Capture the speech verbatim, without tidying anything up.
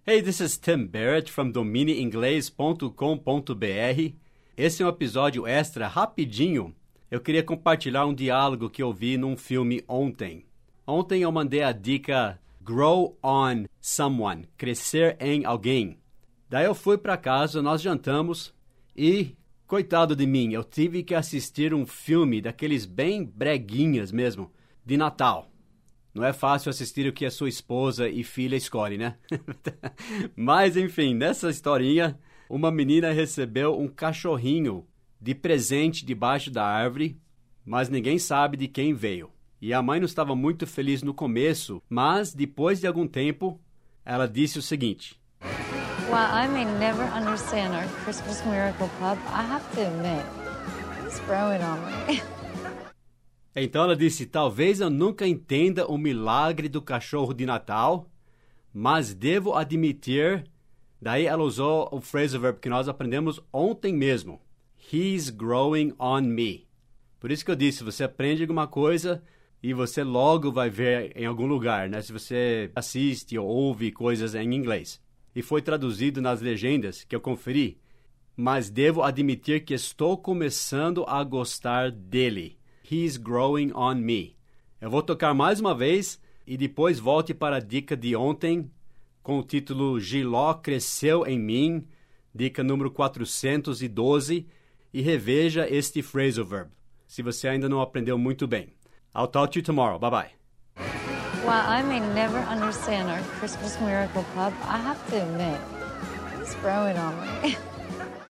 Hey, this is Tim Barrett from domine inglês ponto com ponto b r. Esse é um episódio extra rapidinho. Eu queria compartilhar um diálogo que eu vi num filme ontem. Ontem eu mandei a dica Grow on someone, crescer em alguém. Daí eu fui para casa, nós jantamos e, coitado de mim, eu tive que assistir um filme daqueles bem breguinhas mesmo, de Natal. Não é fácil assistir o que a sua esposa e filha escolhem, né? Mas, enfim, nessa historinha, uma menina recebeu um cachorrinho de presente debaixo da árvore, mas ninguém sabe de quem veio. E a mãe não estava muito feliz no começo, mas depois de algum tempo, ela disse o seguinte: While I may never understand our Christmas miracle pup, I have to admit, he's growing on me. Então ela disse, talvez eu nunca entenda o milagre do cachorro de Natal, mas devo admitir, daí ela usou o phrasal verb que nós aprendemos ontem mesmo. He's growing on me. Por isso que eu disse, você aprende alguma coisa e você logo vai ver em algum lugar, né? Se você assiste ou ouve coisas em inglês. E foi traduzido nas legendas que eu conferi, mas devo admitir que estou começando a gostar dele. He's growing on me. Eu vou tocar mais uma vez e depois volte para a dica de ontem com o título Giló cresceu em mim, dica número quatrocentos e doze, e reveja este phrasal verb, se você ainda não aprendeu muito bem. I'll talk to you tomorrow. Bye-bye. While I may never understand our Christmas miracle pup, I have to admit, he's growing on me.